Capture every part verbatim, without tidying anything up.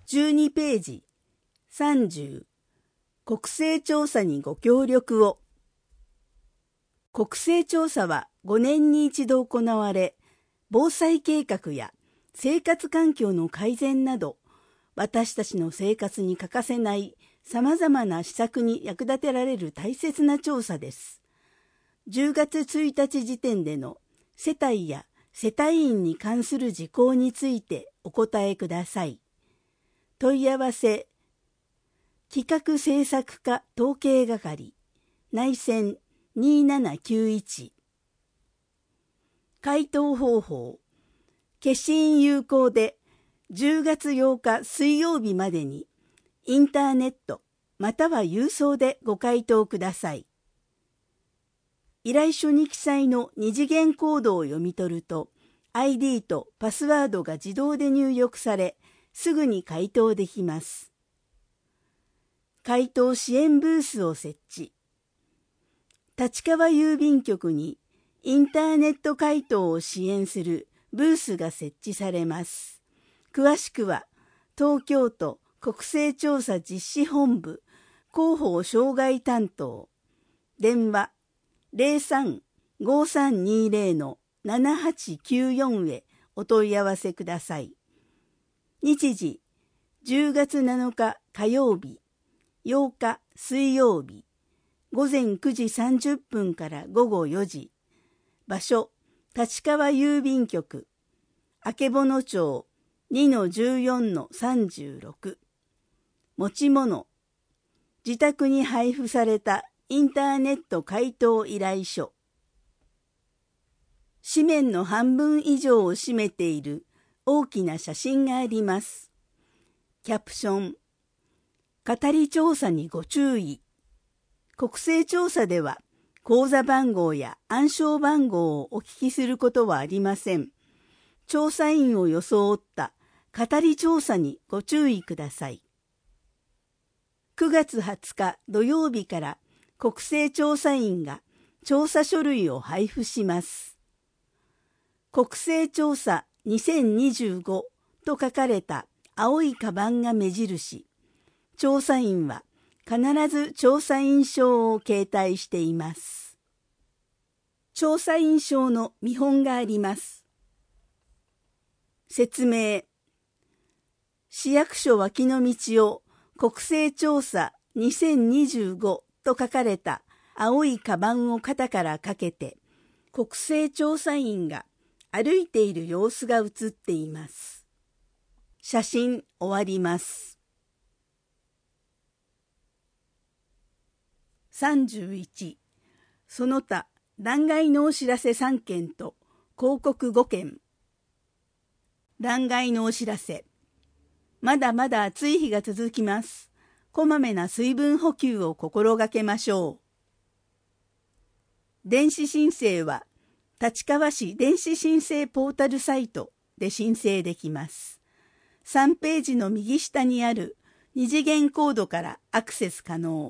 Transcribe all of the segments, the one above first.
じゅうにページさんじゅう国勢調査にご協力を。国勢調査はごねんに一度行われ、防災計画や生活環境の改善など、私たちの生活に欠かせないさまざまな施策に役立てられる大切な調査です。じゅうがつついたち時点での世帯や世帯員に関する事項についてお答えください。問い合わせ、企画政策課統計係、内線にーななきゅういち。回答方法、消印有効でじゅうがつようか水曜日までにインターネットまたは郵送でご回答ください。依頼書に記載の二次元コードを読み取ると アイディー とパスワードが自動で入力され、すぐに回答できます。回答支援ブースを設置。立川郵便局にインターネット回答を支援するブースが設置されます。詳しくは東京都国勢調査実施本部広報障害担当、電話 ゼロさん ごさんにゼロ ななはちきゅうよん へお問い合わせください。日時じゅうがつなのか火曜日、ようか水曜日、ごぜんくじさんじゅっぷんからごごよじ。場所、立川郵便局、曙町 にのじゅうよんのさんじゅうろく。持ち物、自宅に配布されたインターネット回答依頼書。紙面の半分以上を占めている大きな写真があります。キャプション、語り調査にご注意。国勢調査では口座番号や暗証番号をお聞きすることはありません。調査員を装った語り調査にご注意ください。くがつはつか土曜日から国勢調査員が調査書類を配布します。国勢調査にせんにじゅうごと書かれた青いカバンが目印。調査員は必ず調査員証を携帯しています。調査員証の見本があります。説明。市役所脇の道を国勢調査にせんにじゅうごと書かれた青いカバンを肩からかけて、国勢調査員が歩いている様子が写っています。写真終わります。さんじゅういち、その他欄外のお知らせさんけんと広告ごけん。欄外のお知らせ。まだまだ暑い日が続きます。こまめな水分補給を心がけましょう。電子申請は立川市電子申請ポータルサイトで申請できます。さんページの右下にある二次元コードからアクセス可能。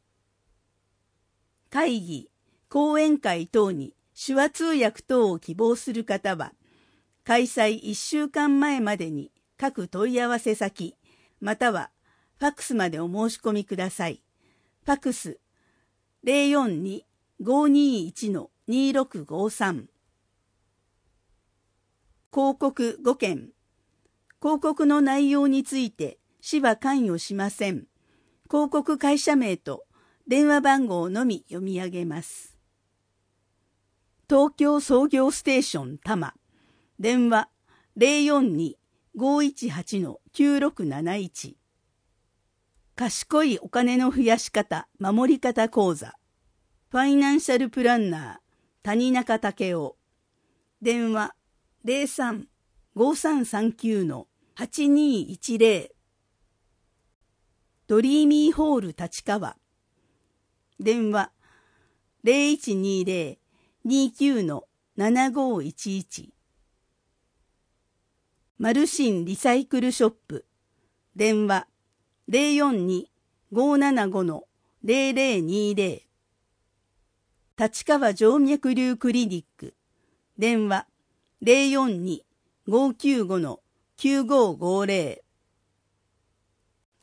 会議、講演会等に手話通訳等を希望する方は、開催いっしゅうかんまえまでに各問い合わせ先、またはファックスまでお申し込みください。ファックス ゼロよんに ごにいち にろくごさん。広告ごけん。広告の内容について市は関与しません。広告会社名と電話番号のみ読み上げます。東京創業ステーション多摩。電話 ゼロよんに ごいちはち きゅうろくなないち。賢いお金の増やし方守り方講座。ファイナンシャルプランナー谷中武雄。電話 ゼロさん ごさんさんきゅう はちにいちゼロ。ドリーミーホール立川。電話 ゼロいちにゼロ にきゅう ななごいちいち。マルシンリサイクルショップ。電話 ゼロよんに ごななご ゼロゼロにゼロ。立川静脈瘤クリニック。電話 ゼロよんに ごきゅうご きゅうごごゼロ。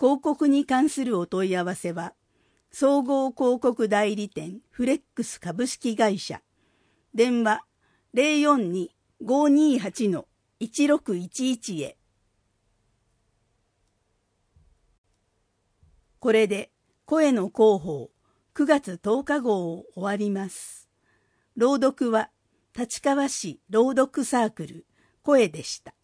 広告に関するお問い合わせは、総合広告代理店フレックス株式会社、電話 ゼロよんに ごーにーはち いちろくいちいち へ。これで声の広報くがつとおか号を終わります。朗読は立川市朗読サークル声でした。